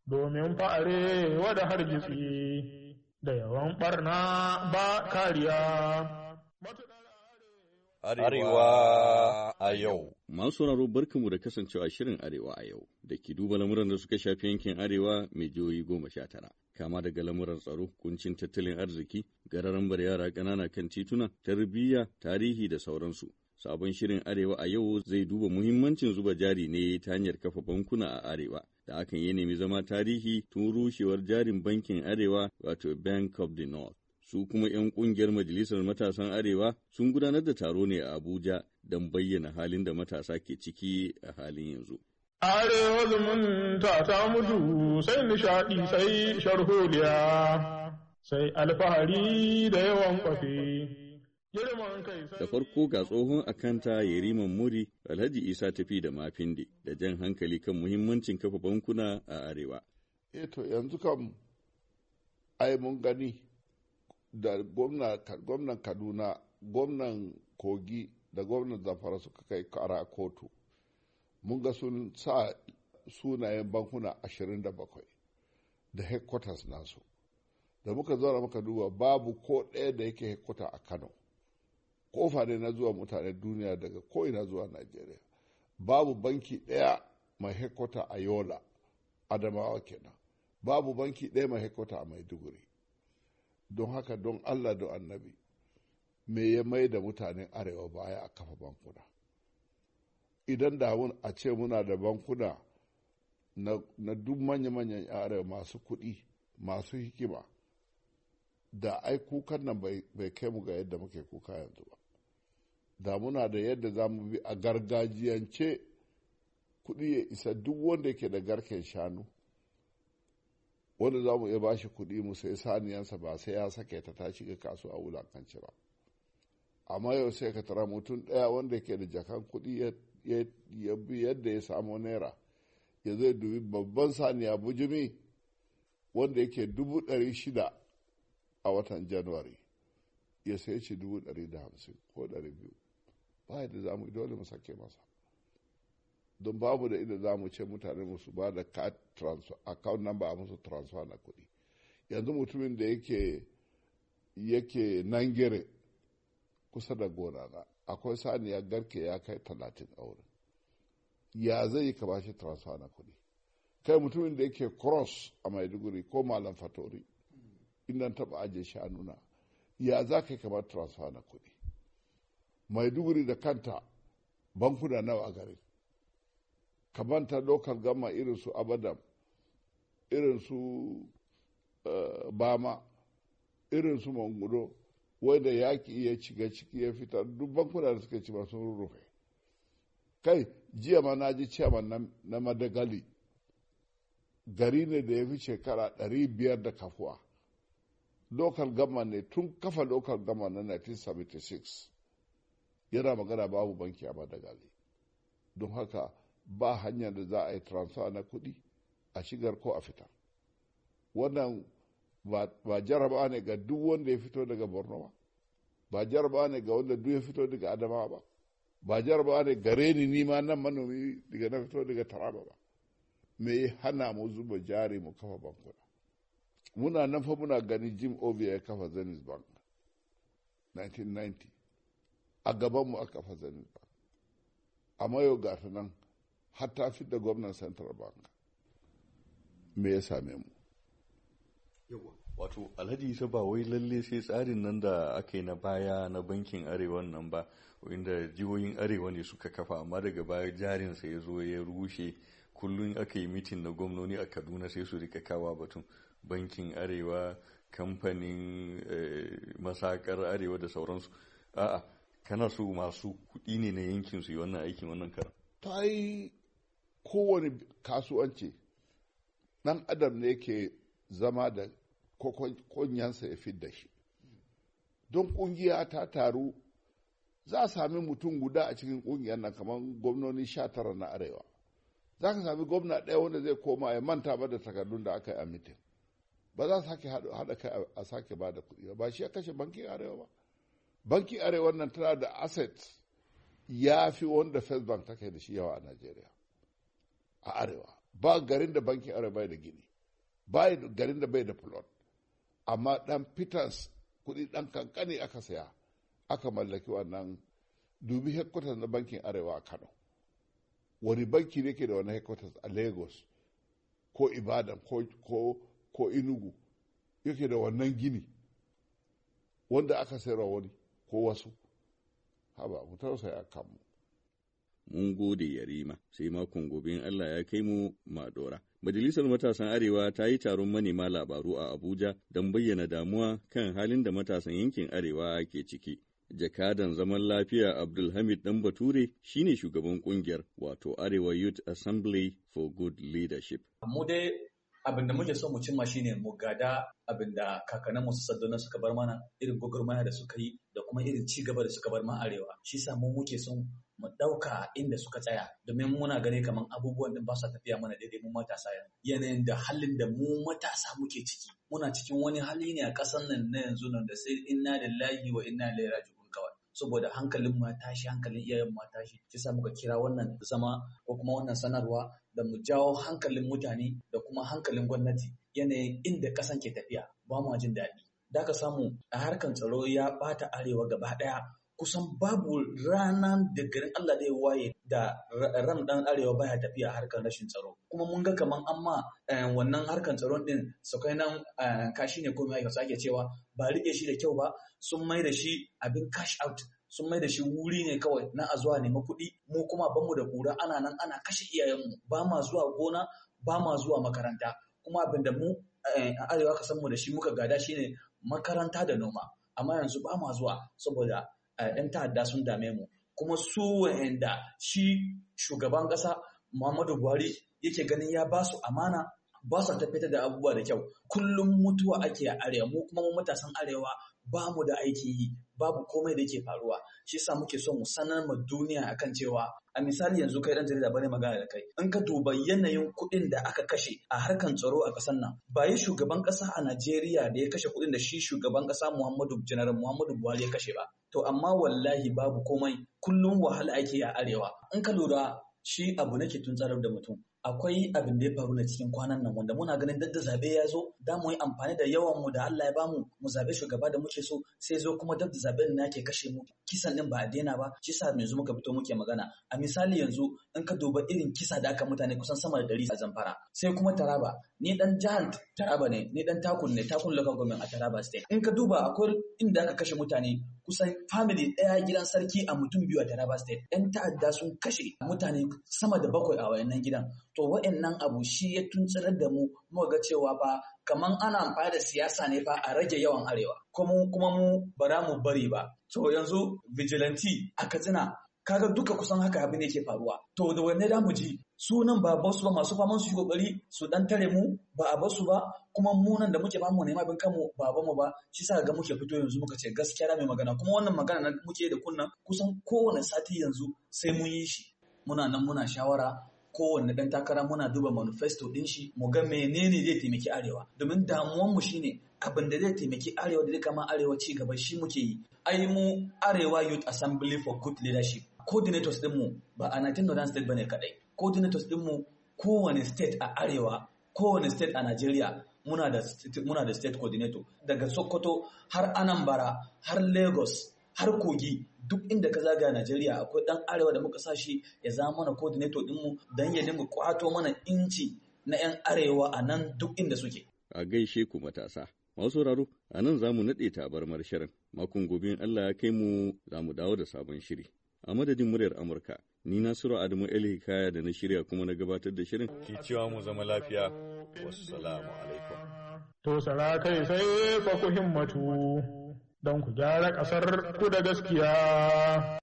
domin fa'are wada hargitsi da yawan ɓarna ba kariya. Arewa a yau. Masu sauraro barkanmu da kasancewa shirin Arewa a yau da ke duba lamuran da suka shafi yankin Arewa mai jihohi 19. Kama daga lamuran tsaro, kuncin tattalin arziki, gararan yara ƙanana kan tituna, tarbiyya, tarihi da sauransu. Sabon shirin Arewa a yau zai duba muhimmancin zuba jari ne ta hanyar kafa bankuna a Arewa. Da hakan ya nemi zama tarihi tun rushewar jarin bankin Arewa wato Bank of the North. Su kuma 'yan ƙungiyar Majalisar Matasan Arewa sun gudanar da taro ne a Abuja don bayyana halin da matasa ke ciki a halin yanzu. Arewa zumunta ta mutu sai nishaɗi sai sharholiya sai alfahari da yawan kwafe. Da farko ga tsohon akanta Yeriman Muri Alhaji Isa Tafi da Mafinde da jan hankali kan muhimmancin kafa bankuna a Arewa. To yanzu kam ai mun gani da gwamnan Kaduna, gwamnan Kogi da gwamnan Zamfara suka kai kara kotu. Mun ga sun sa sunayen bankuna 27 da headquarters nasu. Da muka zauna muka duba babu ko ɗaya da yake headquarter a Kano. Kofa ne na zuwa mutanen duniya daga ko'ina zuwa Najeriya. Babu banki ɗaya mai headquarter a Yola, Adamawa kenan. Babu banki ɗaya mai headquarter a Maiduguri. Don haka don Allah da Annabi, me ya mai da mutanen Arewa baya a kafa bankuna? Idan da a ce muna da bankuna na duk manya-manyan Arewa masu kuɗi, masu hikima, da ai kukan nan bai kai mu ga yadda muke kuka yanzu ba. Da muna da yadda za mu bi a gargajiyance kuɗi ya isa duk wanda yake da garken shanu, wanda za mu iya ba shi kuɗi mu sai saniyansa ba sai ya sake ta shiga kasuwa a wulakanci ba. Amma yau sai ka tara mutum ɗaya wanda yake da jakan kuɗi ya bi yadda ya samu naira, ya zai dubi babban saniya bujumi wanda yake 600,000 a watan Januwari, ya sai shi 150 ko 200. Ba yadda za mu yi, dole mu sake masa. Don babu da inda za mu ce mutane musu ba da account number a musu transfer na kuɗi. Yanzu mutumin da yake Nangere kusa da gona na, akwai saniya garke ya kai 30 a wurin. Ya zai yi ka ba shi transfer na kuɗi? Kai mutumin da yake Cross a Maiduguri ko Malam Fatori, inda taɓa ajiye shanuna, ya za ka yi kamar transfer na kuɗi? Maiduguri da kanta bankuna nawa a garin? Kamanta local gama irin su Abadam, irin su Bama, irin su Mangudo, wanda yaƙi ya shiga ciki ya fitar, duk bankuna da suka ci ba sun rurrufe. Kai, jiya ma na ji ciyaman na Madagali, gari ne da ya fi shekara 500 da kafuwa. Local government ne tun kafa local government na 1976 yana magana babu banki a Madagali. Don haka ba hanyar da za a yi transfer na kuɗi a shigar ko a fitar. Wannan ba jaraba ne ga duk wanda ya fito daga Borno ba jaraba ne ga wanda duk ya fito daga Adamawa ba jaraba ne gare ni ma nan manomi daga na fito daga Taraba ba. Me hana mu zuba jari mu kafa bankuna? Muna nan fa muna gani Jim Ovia ya kafa Zenith Bank 1990, a gabanmu aka kafa Zenith Bank, amma yau ga ta nan har ta fi da gwamnan Central Bank. Me ya same mu? Wato Alhaji Isa ba wai lalle sai tsarin nan da aka yi na baya na bankin Arewa nan ba, inda jihohin Arewa ne suka kafa, amma daga baya jarinsa ya zo ya rushe. Kullum aka yi mitin na gwamnoni a Kaduna sai su rika kawa batun bankin Arewa, kamfanin masakar Arewa da sauransu. A'a, kana so masu kuɗi ne na yankin su yi wannan aikin wannan karan? Ta yi kowane kasuwanci ɗan adam ne ke zama da kunyansa ya fi da shi. Don ƙungiya ta taru, za a sami mutum guda a cikin ƙungiyar nan kamar gwamnoni 19 na Arewa. Za ka sami gwamna ɗaya wanda zai koma ya manta ba da takardun da aka yi a mitin. Ba za su sake haɗa kai a sake ba da kuɗi ba shi ya kashe bankin Arewa ba. Bankin Arewa nan tana da asset ya fi wanda First Bank take da shi yawa a Najeriya, a Arewa. Ba garin da bankin Arewa bai da gini. garin da bai da plot, amma dan Peters kuɗi dan kankani aka saya aka mallaki wannan. Dubi headquarters na bankin Arewa a Kano, wani banki ne ke da wani headquarters a Lagos ko Ibadan ko Enugu yake da wannan gini wanda aka sayarwa wani ko wasu. Haba mu tausaya kanmu. Mun gode Yarima, sai makon gobe in Allah ya kai mu Madora. Majalisar Matasan Arewa ta yi taron manema labaru a Abuja don bayyana damuwa kan halin da matasan yankin Arewa ke ciki. Jakadan zaman lafiya Abdulhamid Dan Bature shine shugaban kungiyar, wato Arewa Youth Assembly for Good Leadership. Mu dai abin da muke so mu cimma shine mu gada abin da kakanninmu su Saddauna suka bar mana, irin gwagwarmaya da suka yi da kuma irin ci gaba da suka bar ma Arewa. Shi sa mu muke son mu ɗauka inda suka tsaya, domin muna gani kamar abubuwan din ba su tafiya mana daidai mu matasa yanzu. Yanayin da halin da mu matasa muke ciki, muna cikin wani hali ne a ƙasar nan na yanzu nan da sai inna lillahi wa inna ilaihi raji'un kawai. Saboda hankalin mu ya tashi, hankalin iyayen mu ya tashi, shi sa muka kira wannan zama ko kuma wannan sanarwa da mu jawo hankalin mutane da kuma hankalin gwamnati yanayin inda ƙasan ke tafiya ba mu jin daɗi. Da ka samu a harkan tsaro ya ɓata Arewa gaba ɗaya. Kusan babu ranar da garin Allah da ya waye da ran dan Arewa baya tafiya harkar rashin tsaro. Kuma mun ga kaman amma wannan harkar tsaron din sakai nan kashi ne ko mai ake cewa ba rike shi da kyau ba, sun mai da shi abin cash out, sun mai da shi wuri ne kawai na a zuwa nemi kuɗi. Mu kuma ban mu da kura, ana nan ana kashe iyayenmu, ba ma zuwa gona, ba ma zuwa makaranta. Kuma abin da mu a Arewa ka san mu da shi muka gada shine makaranta da noma. Amma yanzu ba ma zuwa saboda 'yan ta'adda sun dame mu. Kuma su wa'anda shi shugaban ƙasa Muhammadu Buhari yake ganin ya ba su amana, ba su tafiyar da abubuwa da kyau. Kullum mutuwa ake a Arewa, mu kuma mu matasan Arewa ba mu da aiki yi, babu komai da ke faruwa. Shi sa muke so mu sanar ma duniya akan cewa a misali yanzu kai dan jarida bane magana da kai, in ka duba yanayin kuɗin da aka kashe a harkan tsaro a ƙasar nan, ba yi shugaban ƙasa a Najeriya da ya kashe kuɗin da shi shugaban ƙasa Janar Muhammadu Buhari ya kashe ba. To amma wallahi babu komai, kullum wahala ake a Arewa. In ka lura shi abu nake tun tsarar da mutum. Akwai abin da ya faru na cikin kwanan nan wanda muna ganin dadda zabe ya zo, da mu yi amfani da yawan mu da Allah ya bamu mu zabe shugaba da muke so, sai zo kuma dadda zaben na ke kashe mu. Kisan din ba a daina ba, shi sa yanzu muka fito muke magana. A misali yanzu in ka duba irin kisa da aka mutane kusan sama da 100 a Zamfara. Sai kuma Taraba, ni dan jihar Taraba ne, ni dan Takun local government a Taraba state. In ka duba akwai inda aka kashe mutane kusan family ɗaya gidan sarki a mutum 2 a Taraba state. 'Yan ta'adda sun kashe mutane sama da 7 a wayannan gidan. To wa'annan abu shi ya tuntsirar da mu muka ga cewa fa kaman ana amfani da siyasa ne fa a rage yawan Arewa. Kuma mu ba za mu bari ba. To yanzu vigilante a Katsina kaga duka kusan haka abin yake faruwa. To da wanne da mu ji sunan ba basu ba, masu faman su yi kokari su dan tare mu ba a basu ba, kuma mu nan da muke ba mu nema abin kanmu ba mu ba. Shi sa ga muke fito yanzu muka ce gaskiya mai magana, kuma wannan magana na muke da kunna kusan kowane sati yanzu sai mun yi shi. Muna nan muna shawara, kowanne ɗan takara muna duba manifesto ɗin shi mu ga menene zai taimaki Arewa, domin damuwanmu shine abin da zai taimaki Arewa da zai kama Arewa ci gaba shi muke yi. Ai mu Arewa Youth Assembly for Good Leadership, coordinators ɗinmu ba a 19 Northern State bane kadai, coordinators ɗinmu kowane state a Arewa, kowane state a Najeriya muna da state coordinator, daga Sokoto har Anambra har Lagos har Kogi, duk inda ka zagaya Najeriya akwai ɗan Arewa da muka sa shi ya zama mana coordinator ɗinmu don ya dinga kwato mana inci na 'yan Arewa a nan duk inda suke. A gaishe ku matasa. Masu sauraro, a nan za mu naɗe tabarmar shirin. Makon gobe in Allah ya kai mu za mu dawo da sabon shiri. A madadin muryar Amurka, ni Nasiru Adamu El-Hikaya da na shirya kuma na gabatar da shirin. Ke cewa mu zama lafiya. Wassalamu alaikum. To sara kai sai fa ku himmatu don ku gyara ƙasar ku da gaskiya.